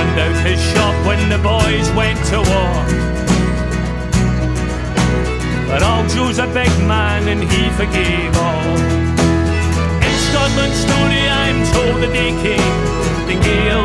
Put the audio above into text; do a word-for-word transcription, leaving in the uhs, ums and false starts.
burned out his shop when the boys went to war. But old Joe's a big man and he forgave all. In Scotland's story I'm told the day came, the gale